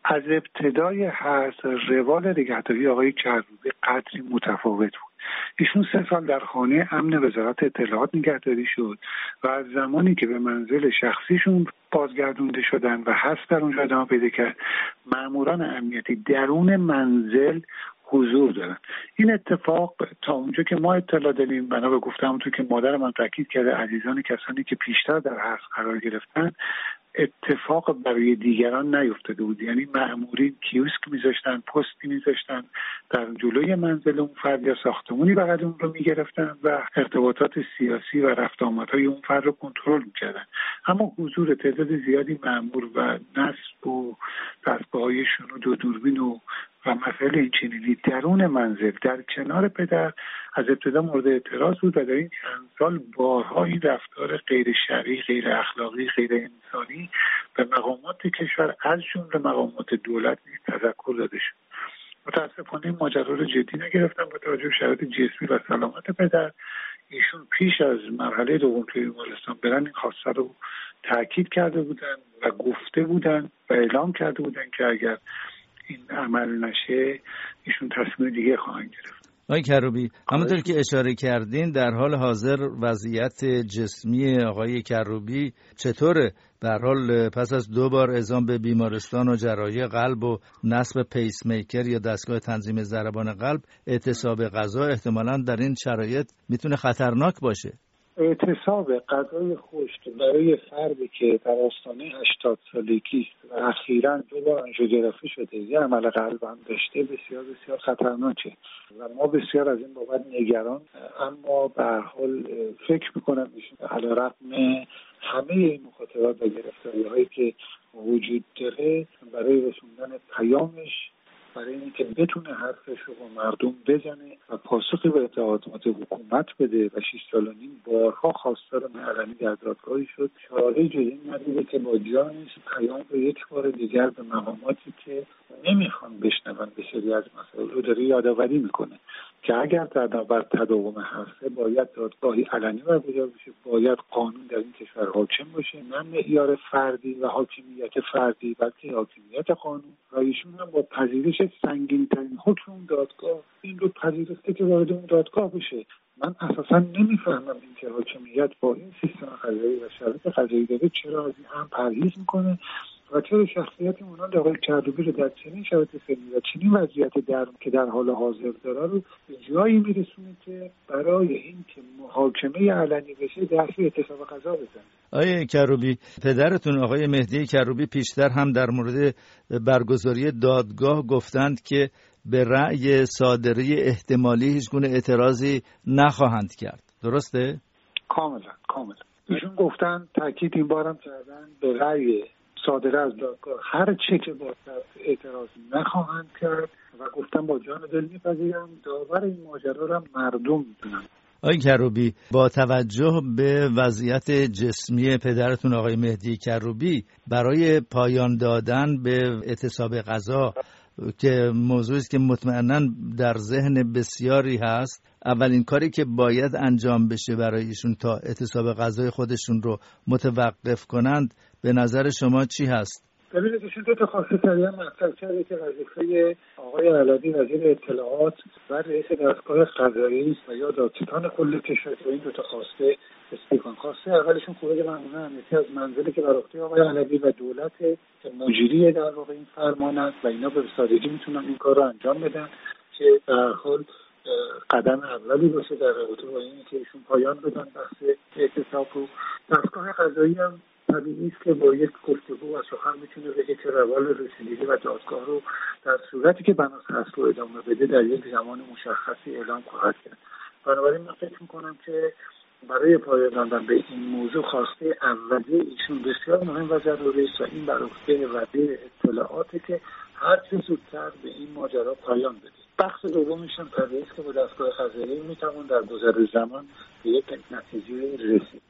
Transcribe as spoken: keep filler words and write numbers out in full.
از ابتدای هست روال نگهداری آقای کروبی قدری متفاوت بود. ایشون سه سال در خانه امن وزارت اطلاعات نگهداری شد و از زمانی که به منزل شخصیشون بازگردونده شدن و هست در اونجا ادامه پیدا کرد، ماموران امنیتی درون منزل حضور دارن. این اتفاق تا اونجا که ما اطلاع داریم، بنا به گفتم اونطور که مادر من تاکید کرده، عزیزان کسانی که پیشتر در حبس قرار گرفتن، اتفاق برای دیگران نیفتاده بود. یعنی مأمورین کیوسک میذاشتن، پستی میذاشتن در جلوی منزل اون فرد یا ساختمونی بغل اون رو میگرفتن و ارتباطات سیاسی و رفت آمدهای اون فرد رو کنترل میکردن. اما حضور تعداد زیادی مأمور و نصب و دستگاه‌های شنود و دوربین و و مسائل این چنینی درون منزل در کنار پدر از ابتدا مورد اعتراض بود و در این چند سال بارها این رفتار غیر شرعی، غیر اخلاقی، غیر انسانی به مقامات کشور از جمله مقامات دولت نیز تذکر داده شد. متاسفانه این ماجرا رو جدی نگرفتن. با توجه به شرایط جسمی و سلامت پدر، ایشون پیش از مرحله دوم توی بیمارستان برن این خواسته رو تاکید کرده بودن و گفته بودن و اعلام کرده بودن که اگر این عمل نشه ایشون تصمیم دیگه خواهند گرفت. آقای کروبی، همونطور که اشاره کردین در حال حاضر وضعیت جسمی آقای کروبی چطوره؟ به هر حال پس از دو بار اعزام به بیمارستان و جراحی قلب و نصب پیس میکر یا دستگاه تنظیم ضربان قلب، اعتصاب غذا احتمالاً در این شرایط میتونه خطرناک باشه. اعتصاب غذای خشک برای فردی که در آستانه هشتاد سالگی و اخیراً دو بار آنژیوگرافی شده، یه عمل قلب هم داشته، بسیار بسیار خطرناکه و ما بسیار از این بابت نگران. اما به هر حال فکر میکنم ایشون علیرغم همه این مخاطرات و گرفتاری‌هایی که وجود داره، برای رسوندن پیامش، برای اینکه بتونه حرفش رو با مردم بزنه و پاسخی به اتهامات حکومت بده و شش سال و نیم بارها خواستار علنی در دادگاهی شد، چاره جز این ندیده که با جانش پیام رو یک بار دیگر به مقاماتی که نمیخوان بشنون به سری از مسائل رو داره یادآوری میکنه که اگر در نبرد تداوم هسته باید دادگاهی علنی برگزار بشه، باید قانون در این کشور حاکم باشه، نه معیار فردی و حاکمیت فردی بلکه حاکمیت قانون. و ایشون هم با پذیرش سنگین‌ترین حکم دادگاه این رو پذیرفته که وارد اون دادگاه بشه. من اساسا نمیفهمم این که حاکمیت با این سیستم قضایی و شرایط قضایی داره چرا از این هم پرهیز میکنه و چرا شخصیت مانند آقای کروبی رو در چنین شرایط سنی و چنین وضعیت در که در حال حاضر داره رو به جایی میرسونه که برای این که محاکمه علنی بشه دست به اعتصاب قضا بزنه. آقای کروبی، پدرتون آقای مهدی کروبی پیشتر هم در مورد برگزاری دادگاه گفتند که به رأی صادره احتمالی هیچ گونه اعتراضی نخواهند کرد. درسته؟ کاملا کاملا. ایشون گفتن، تاکید این بارم کردن، به رأی صادره از دادگاه هر چه که باشه اعتراض نخواهند کرد و گفتن با جان دل میپذیرم. داور این ماجرا را مردم میدونن. آقای کروبی، با توجه به وضعیت جسمی پدرتون آقای مهدی کروبی، برای پایان دادن به اعتصاب قضا که موضوعی است که مطمئناً در ذهن بسیاری هست، اولین کاری که باید انجام بشه برای ایشون تا اعتصاب قضای خودشون رو متوقف کنند به نظر شما چی هست؟ ببینید ایشون دو تا خواسته کردن مطرح کرده که وظیفه آقای علوی وزیر اطلاعات و رئیس دستگاه قضایی و یا دادستان کل کشور این دو تا خواسته استیفان. خواسته اولشون خروج ماموران امنیتی از منزلی که بر عهده آقای علوی و دولت مجری در واقع این فرمان است و اینا به سادگی میتونن این کار رو انجام بدن که به هر حال قدم اولی باشه در رابطه با این که ایشون پایان بدن بحث اعتصاب رو. دستگاه قضایی هم طبیعی است که با یک گفتگو و سخن میتونه بگه که روال رسیدگی و دادگاه رو در صورتی که بناس هست رو ادامه بده در یک زمان مشخصی اعلام خواهد کرد. بنابراین من فکر میکنم که برای پایان دادن به این موضوع خواسته اولیه ایشون بسیار مهم و ضروری است و این بر عهده وزیر اطلاعاته که هر چه زودتر به این ماجرا پایان بده. بخش دومش هم طبیعی است که با دستگاه قضایی میتوان در گذر زمان به یک نتیجه رسید.